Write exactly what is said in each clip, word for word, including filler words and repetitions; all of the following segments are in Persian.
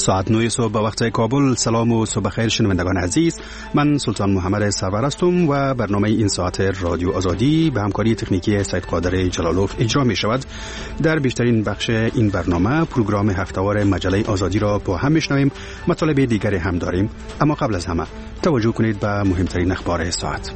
ساعت نه صبح به وقت کابل. سلام و صبح خیر شنوندگان عزیز، من سلطان محمد سرور هستم و برنامه این ساعت رادیو آزادی به همکاری تکنیکی سید قادر جلالوف اجرا می شود. در بیشترین بخش این برنامه پروگرام هفته‌وار مجله آزادی را با هم میشنویم، مطالب دیگری هم داریم، اما قبل از همه توجه کنید به مهمترین اخبار ساعت.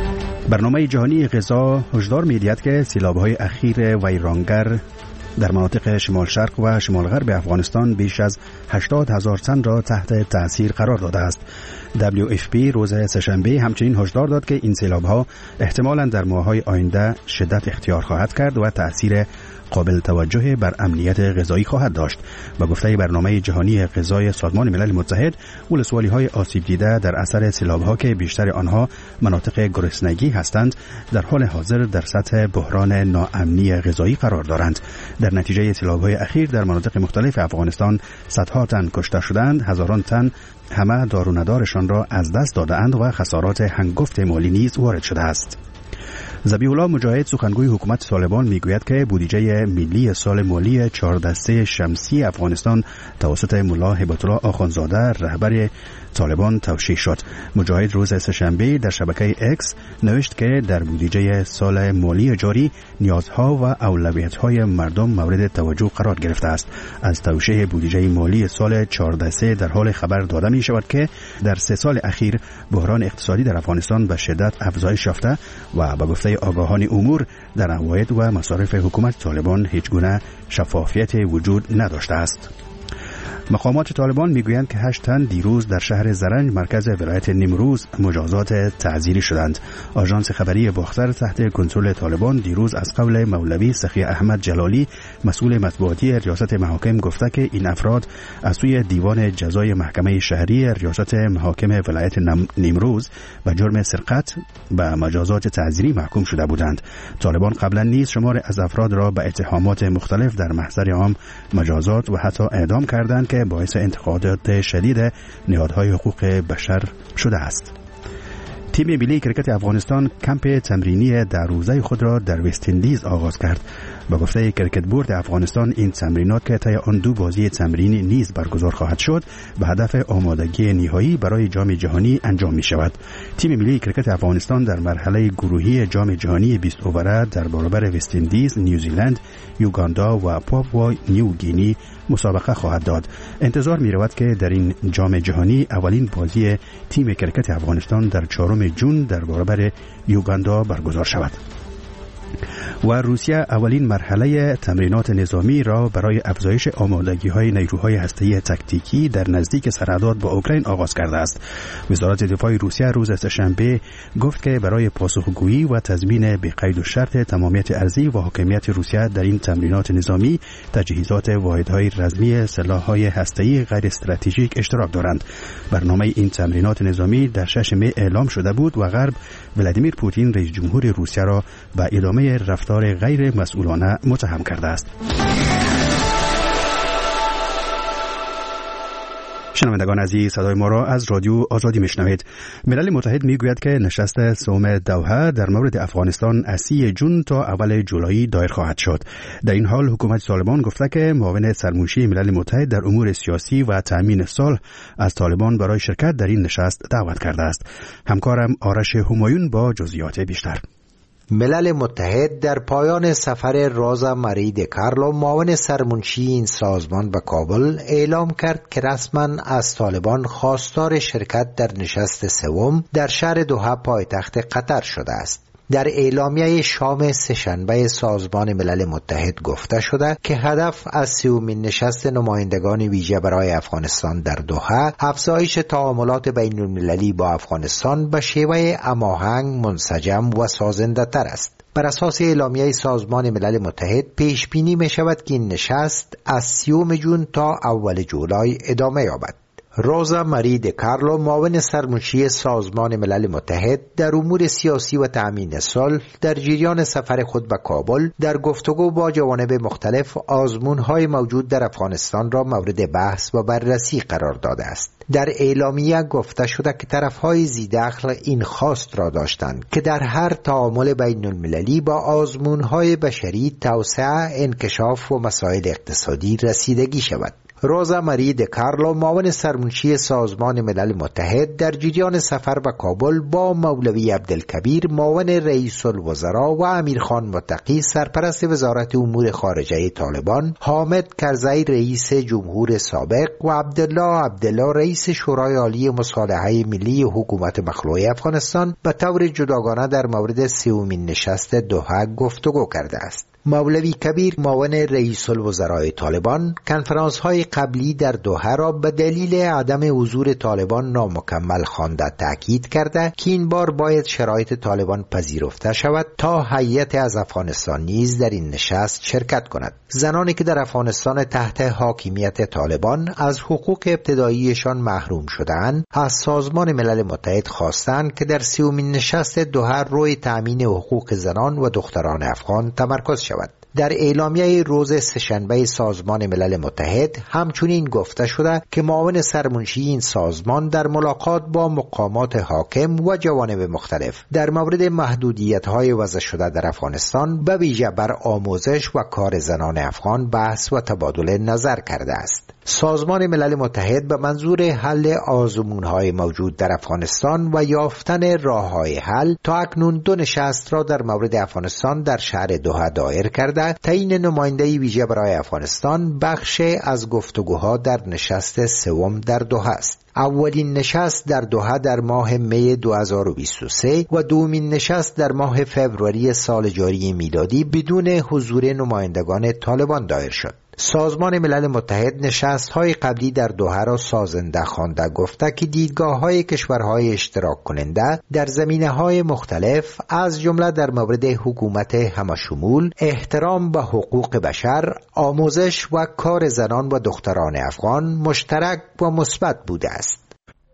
برنامه جهانی غذا هشدار می‌دهد که سیلاب‌های اخیر ویرانگر در مناطق شمال شرق و شمال غرب افغانستان بیش از هشتاد هزار تن را تحت تأثیر قرار داده است. دبلیو اف پی روز سه‌شنبه همچنین هشدار داد که این سیلاب‌ها احتمالاً در ماه‌های آینده شدت اختیار خواهد کرد و تأثیر قابل توجه بر امنیت غذایی خواهد داشت. با گفته برنامه جهانی غذای سازمان ملل متحد، ولسوالی‌های آسیب دیده در اثر سیلاب‌ها که بیشتر آنها مناطق گرسنگی هستند، در حال حاضر در سطح بحران ناامنی غذایی قرار دارند. در نتیجه سیلاب‌های اخیر در مناطق مختلف افغانستان صدها تن کشته شدند، هزاران تن همه دار و ندارشان را از دست داده‌اند و خسارات هنگفت مالی نیز وارد شده است. ذبیح الله مجاهد سخنگوی حکومت طالبان میگوید که بودجه ملی سال مالی چهار دسته شمسی افغانستان توسط ملا هیبت الله آخوندزاده رهبر طالبان توشیح شد. مجاهد روز سه‌شنبه در شبکه اکس نوشت که در بودجه سال مالی جاری نیازها و اولویت‌های مردم مورد توجه قرار گرفته است. از توشیح بودجه مالی سال چهار دسته در حال خبر داده می شود که در سه سال اخیر بحران اقتصادی در افغانستان به شدت افزایش یافته و با گفته آگاهان امور در عواید و مصارف حکومت طالبان هیچ گونه شفافیت وجود نداشته است. مقامات طالبان میگویند که هشت تن دیروز در شهر زرنج مرکز ولایت نیمروز مجازات تعزیری شدند. آژانس خبری باختر تحت کنترل طالبان دیروز از قول مولوی سخی احمد جلالی مسئول مطبوعاتی ریاست محاکم گفته که این افراد از سوی دیوان جزای محکمه شهری ریاست محاکم ولایت نیمروز به جرم سرقت به مجازات تعزیری محکوم شده بودند. طالبان قبلا نیز شمار از افراد را به اتهامات مختلف در محضر عام مجازات و حتی اعدام کردند که باعث انتقادات شدید نهادهای حقوق بشر شده است. تیم ملی کرکت افغانستان کمپ تمرینی در روزه خود را در وست اندیز آغاز کرد. با گفته کرکت بورد افغانستان این تمرینات که طی آن دو بازی تمرینی نیز برگزار خواهد شد به هدف آمادگی نهایی برای جام جهانی انجام می شود. تیم ملی کرکت افغانستان در مرحله گروهی جام جهانی بیست اووره در برابر وست اندیز، نیوزیلند، یوگاندا و پاپوا نیو گینی مسابقه خواهد داد. انتظار می رود که در این جام جهانی اولین بازی تیم کرکت افغانستان در چهارم ژوئن در برابر یوگاندا برگزار شود. و روسیه اولین مرحله تمرینات نظامی را برای افزایش آمادگی‌های نیروهای هسته‌ای تاکتیکی در نزدیک سرحدات با اوکراین آغاز کرده است. وزارت دفاع روسیه روز سه‌شنبه گفت که برای پاسخگویی و تضمین به قید و شرط تمامیت ارضی و حاکمیت روسیه در این تمرینات نظامی، تجهیزات واحدهای رزمی سلاح‌های هسته‌ای غیر استراتژیک اشتراک دارند. برنامه این تمرینات نظامی در شش مه اعلام شده بود و غرب ولادیمیر پوتین رئیس جمهور روسیه را به ادامه رفتار غیر مسئولانه متهم کرده است. شنوندگان عزیز، صدای ما را از رادیو آزادی میشنوید. ملل متحد میگوید که نشست سوم دوحه در مورد افغانستان از سی ژوئن تا اول جولای دایر خواهد شد. در این حال حکومت طالبان گفته که معاون سرمنشی ملل متحد در امور سیاسی و تأمین صلح از طالبان برای شرکت در این نشست دعوت کرده است. همکارم آرش همایون با جزئیات بیشتر. ملل متحد در پایان سفر روزا ماری دی کارلو معاون سرمنشی این سازمان به کابل اعلام کرد که رسما از طالبان خواستار شرکت در نشست سوم در شهر دوحه پایتخت قطر شده است. در اعلامیه شام سه‌شنبه سازمان ملل متحد گفته شده که هدف از سومین نشست نمایندگان ویژه برای افغانستان در دوحه افزایش تعاملات بین المللی با افغانستان به شیوه هماهنگ، منسجم و سازنده تر است. بر اساس اعلامیه سازمان ملل متحد پیش بینی می شود که این نشست از سیوم ژوئن تا اول جولای ادامه یابد. روزا ماری دی کارلو معاون سرمنشی سازمان ملل متحد در امور سیاسی و تأمین صلح در جریان سفر خود به کابل در گفتگو با جوانب مختلف آزمون‌های موجود در افغانستان را مورد بحث و بررسی قرار داده است. در اعلامیه گفته شده که طرف‌های ذی‌دخل این خواست را داشتند که در هر تعامل بین المللی با آزمون‌های بشری، توسعه، انکشاف و مسائل اقتصادی رسیدگی شود. روزا ماری دکارلو معاون سرمنشی سازمان ملل متحد در جریان سفر به کابل با مولوی عبدالکبیر معاون رئیس الوزراء و امیرخان متقی سرپرست وزارت امور خارجه طالبان، حامد کرزی رئیس جمهور سابق و عبدالله عبدالله رئیس شورای عالی مصالحه ملی حکومت مخلوع افغانستان به طور جداگانه در مورد سومین نشست دوحه گفتگو کرده است. مولوی کبیر معاون رئیس الوزراء طالبان کنفرانس های قبلی در دوحه را به دلیل عدم حضور طالبان نامکمل خوانده تاکید کرده که این بار باید شرایط طالبان پذیرفته شود تا هیئت از افغانستان نیز در این نشست شرکت کند. زنانی که در افغانستان تحت حاکمیت طالبان از حقوق ابتداییشان محروم شده‌اند از سازمان ملل متحد خواستند که در سومین نشست دوحه روی تأمین حقوق زنان و دختران افغان تمرکز شود. در اعلامیه روز سه‌شنبه سازمان ملل متحد همچنین گفته شده که معاون سرمنشی این سازمان در ملاقات با مقامات حاکم و جوانب مختلف در مورد محدودیت‌های وضع شده در افغانستان به ویژه بر آموزش و کار زنان افغان بحث و تبادل نظر کرده است. سازمان ملل متحد به منظور حل آزمون‌های موجود در افغانستان و یافتن راه‌های حل تا اکنون دو نشست را در مورد افغانستان در شهر دوحه دایر کرده. تعیین نماینده‌ای ویژه برای افغانستان بخش از گفتگوها در نشست سوم در دوحه است. اولین نشست در دوحه در ماه می دو هزار و بیست و سه و دومین نشست در ماه فوریه سال جاری میلادی بدون حضور نمایندگان طالبان دایر شد. سازمان ملل متحد نشست‌های قبلی در دوحه را سازنده خوانده گفته که دیدگاه‌های کشورهای اشتراک کننده در زمینه‌های مختلف از جمله در مورد حکومت همشمول، احترام به حقوق بشر، آموزش و کار زنان و دختران افغان مشترک و مثبت بوده است.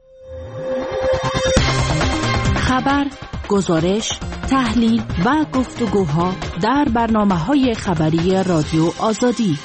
خبر، گزارش، تحلیل و گفتگوها در برنامه‌های خبری رادیو آزادی.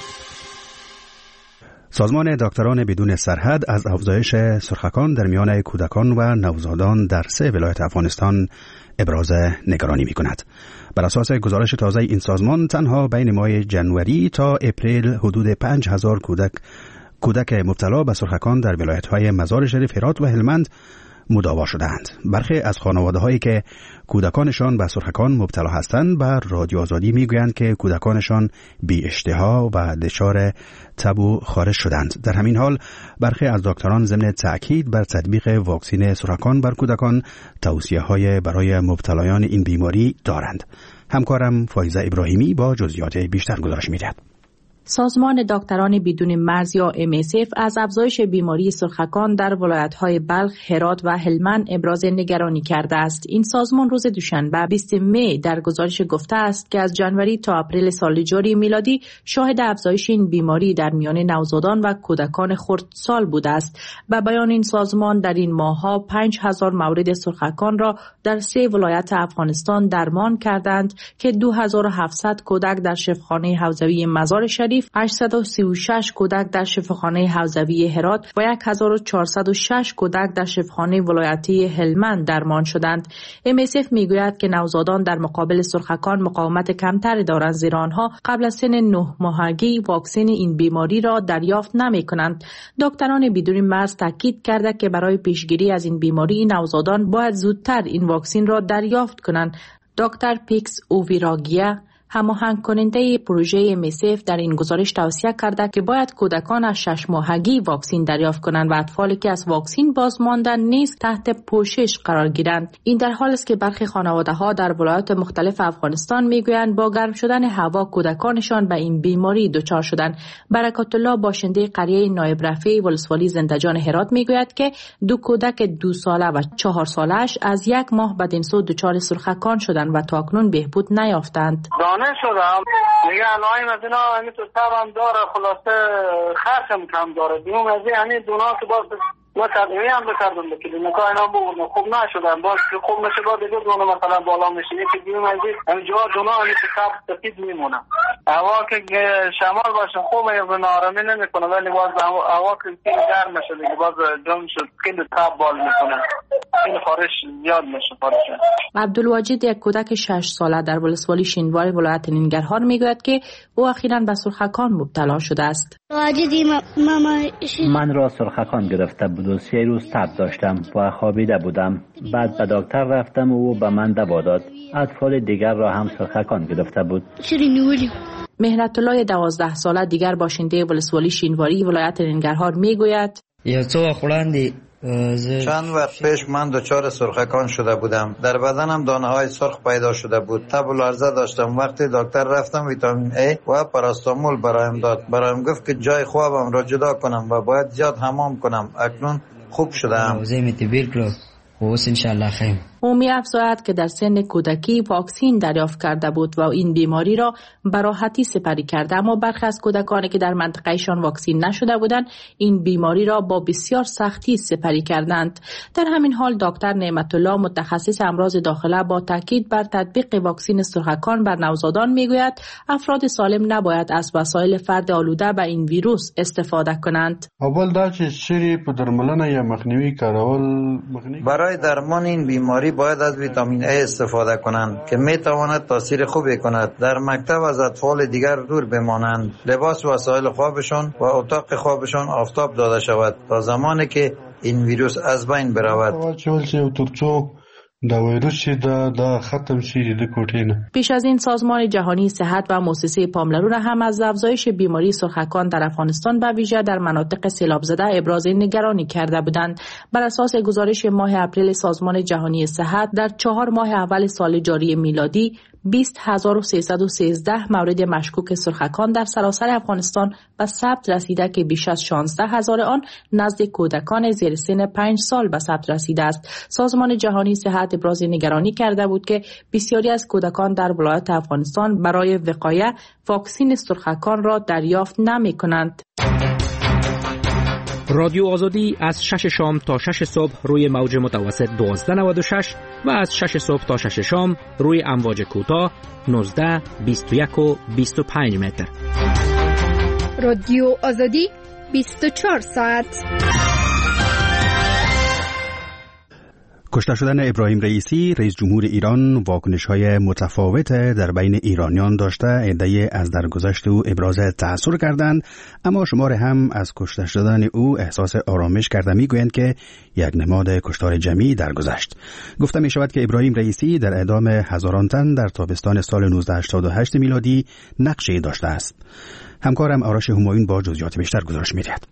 سازمان دکتران بدون سرحد از افزایش سرخکان در میان کودکان و نوزادان در سه ولایت افغانستان ابراز نگرانی می کند. بر اساس گزارش تازه این سازمان تنها بین ماه جنوری تا اپریل حدود پنج هزار کودک کودک مبتلا به سرخکان در ولایت‌های مزار شریف، هرات و هلمند مداوا شدند. برخی از خانواده‌هایی که کودکانشان به سرخکان مبتلا هستند به رادیو آزادی میگویند که کودکانشان بی اشتها و دچار تب و خارش شدند. در همین حال برخی از دکتران ضمن تأکید بر تطبیق واکسن سرخکان بر کودکان توصیه‌های برای مبتلایان این بیماری دارند. همکارم فایزه ابراهیمی با جزئیات بیشتر گزارش می‌دهد. سازمان دکتران بدون مرز یا ام اس اف از افزایش بیماری سرخکان در ولایت‌های بلخ، هرات و هلمند ابراز نگرانی کرده است. این سازمان روز دوشنبه بیست می در گزارش گفته است که از جنوری تا اپریل سال جاری میلادی شاهد افزایش این بیماری در میان نوزادان و کودکان خردسال بوده است. به بیان این سازمان در این ماه‌ها پنج هزار مورد سرخکان را در سه ولایت افغانستان درمان کردند که دو هزار و هفتصد کودک در شفاخانه حوزوی مزار شریف، هشتصد و سی و شش کودک در شفاخانه حوزوی هرات و هزار و چهارصد و شش کودک در شفاخانه ولایتی هلمند درمان شدند. ام اس اف میگوید که نوزادان در مقابل سرخکان مقاومت کمتری دارند، زیرا آنها قبل از سن نه ماهگی واکسن این بیماری را دریافت نمی کنند. دکتران بدون مرز تاکید کرده که برای پیشگیری از این بیماری نوزادان باید زودتر این واکسن را دریافت کنند. دکتر پیکس اوویراگیا، هماهنگ کننده پروژه ام اس اف، در این گزارش توصیه کرده که باید کودکان از شش ماهگی واکسن دریافت کنند و اطفالی که از واکسن باز ماندن نیز تحت پوشش قرار گیرند. این در حالی است که برخی خانواده‌ها در ولایات مختلف افغانستان میگویند با گرم شدن هوا کودکانشان به این بیماری دچار شدند. برکت الله، باشنده قریه نایب رفیع ولسوالی زنده‌جان هرات، میگوید که دو کودک دو ساله و چهار سالش از یک ماه بدینسو دچار سرخکان شدند و تاکنون بهبود نیافتند. شدم میگه علائم از اینا همین تو تبم داره، خلاصه خشم کم داره دیوم از این همین دونا که باز ما تدویه هم بکردم بکنیم نکا اینا بگردم خوب نشدن، باز که خوب نشه باز دیگه دونا مثلا بالا میشینه که دیوم از این همین جا دونا همین که تب سفید میمونه. هوا که شمال باشه خوب این آرامی نمیکنه، ولی باز هوا که گرم میشه دیگه باز جمع شد خیلی تب بال میکنه. این خارش زیاد میشه خارش. عبدالواجد یک کودک شش ساله در ولسوالی شینواری ولایت ننگرهار میگوید که او اخیراً به سرخکان مبتلا شده است. من را سرخکان گرفته بود و سه روز تب داشتم و خوابیده بودم. بعد به دکتر رفتم و او به من دوا داد. اطفال دیگر را هم سرخکان گرفته بود. مهنت الله دوازده ساله دیگر باشنده ولسوالی شینواری ولایت ننگرهار میگوید چند وقت پیش من دچار سرخکان شده بودم. در بدنم دانه های سرخ پیدا شده بود. تب و لرزه داشتم. وقتی دکتر رفتم ویتامین ای و پاراستامول برایم داد. برایم گفت که جای خوابم را جدا کنم و باید زیاد حمام کنم. اکنون خوب شدم. او می افزاید که در سن کودکی واکسین دریافت کرده بود و این بیماری را به راحتی سپری کرده، اما برخی از کودکانی که در منطقهشان واکسین نشده بودند این بیماری را با بسیار سختی سپری کردند. در همین حال دکتر نعمت الله متخصص امراض داخله با تاکید بر تطبیق واکسین سرخکان بر نوزادان میگوید افراد سالم نباید از وسایل فرد آلوده به این ویروس استفاده کنند. اول دا چې شری په درملنه یا مخنیوي کارول برای درمان این بیماری باید از ویتامین ای استفاده کنند که می تواند تاثیر خوبی کند. در مکتب از اطفال دیگر دور بمانند. لباس و وسایل خوابشان و اتاق خوابشان آفتاب داده شود تا زمانی که این ویروس از بین برود. پیش از این سازمان جهانی صحت و مؤسسه پاملرون هم از افزایش بیماری سرخکان در افغانستان به ویژه در مناطق سیلاب زده ابراز نگرانی کرده بودند. بر اساس گزارش ماه اپریل سازمان جهانی صحت در چهار ماه اول سال جاری میلادی بیست هزار و سیصد و سیزده مورد مشکوک سرخکان در سراسر افغانستان به ثبت رسیده که بیش از شانزده هزار آن نزد کودکان زیر سن پنج سال به ثبت رسیده است. سازمان جهانی صحت ابراز نگرانی کرده بود که بسیاری از کودکان در ولایت افغانستان برای وقایه واکسین سرخکان را دریافت نمی کنند. رادیو آزادی از شش شام تا شش صبح روی موج متوسط دوازده نود و شش و از شش صبح تا شش شام روی امواج کوتاه نوزده، بیست و یک و بیست و پنج متر. رادیو آزادی بیست و چهار ساعت. کشته شدن ابراهیم رئیسی رئیس جمهور ایران واکنش‌های متفاوت در بین ایرانیان داشته. عده‌ای از درگذشت او ابراز تأثیر کردند، اما شمار هم از کشته شدن او احساس آرامش کرده می‌گویند که یک نماد کشتار جمعی درگذشت. گفته می‌شود که ابراهیم رئیسی در اعدام هزاران تن در تابستان سال نوزده هشتاد و هشت میلادی نقشی داشته است. همکارم آرش همایون با جزئیات بیشتر گزارش می‌دهد.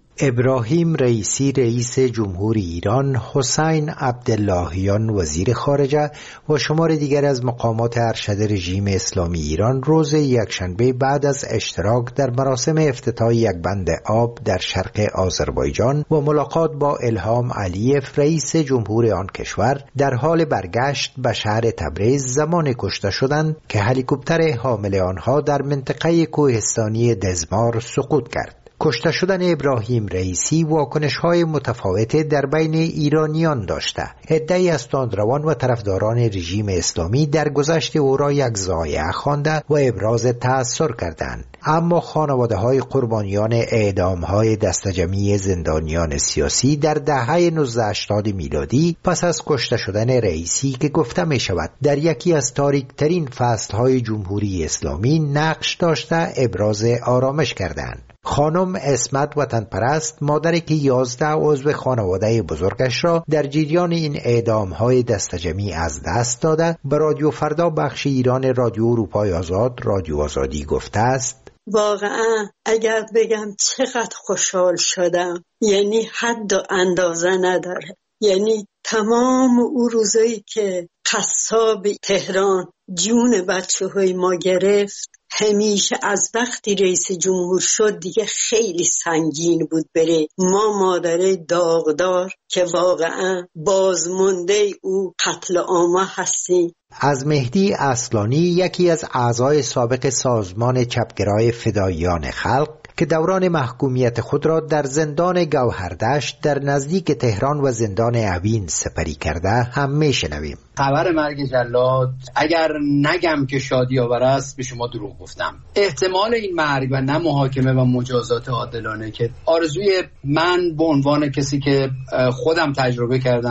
ابراهیم رئیسی رئیس جمهور ایران، حسین عبداللهیان وزیر خارجه و شمار دیگر از مقامات ارشد رژیم اسلامی ایران روز یکشنبه بعد از اشتراک در مراسم افتتاح یک بند آب در شرق آذربایجان و ملاقات با الهام علیف رئیس جمهور آن کشور در حال برگشت به شهر تبریز زمان کشته شدند که هلیکوپتر حامل آنها در منطقه کوهستانی دزمار سقوط کرد. کشته شدن ابراهیم رئیسی واکنش‌های متفاوت در بین ایرانیان داشته. عده‌ای از تندروان و طرفداران رژیم اسلامی در گذشت او را یک ضایعه خوانده و ابراز تأثیر کردند، اما خانواده‌های قربانیان اعدام‌های دسته‌جمعی زندانیان سیاسی در دهه نوزده هشتاد میلادی پس از کشته شدن رئیسی که گفته می‌شود در یکی از تاریک‌ترین فصل‌های جمهوری اسلامی نقش داشته ابراز آرامش کردند. خانم اسمت وطن پرست، مادری که یازده عضو خانواده بزرگش را در جریان این اعدام‌های دسته‌جمعی از دست داده، به رادیو فردا بخش ایران رادیو اروپای آزاد رادیو آزادی گفته است: واقعا اگر بگم چقدر خوشحال شدم، یعنی حد و اندازه نداره. یعنی تمام او روزایی که قصاب تهران جون بچه های ما گرفت، همیشه از وقتی رئیس جمهور شد دیگه خیلی سنگین بود بره. ما مادره داغدار که واقعا بازمانده او قتل عام هستیم. از مهدی اصلانی، یکی از اعضای سابق سازمان چپگرای فداییان خلق که دوران محکومیت خود را در زندان گوهردشت در نزدیک تهران و زندان اوین سپری کرده، هم میشنویم. خبر مرگ جلاد اگر نگم که شادی آور است به شما دروغ گفتم. احتمال این مرگ و نه محاکمه و مجازات عادلانه که آرزوی من به عنوان کسی که خودم تجربه کردم،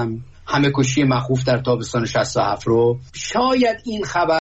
همه کشی مخوف در تابستان شصت و هفت رو، شاید این خبر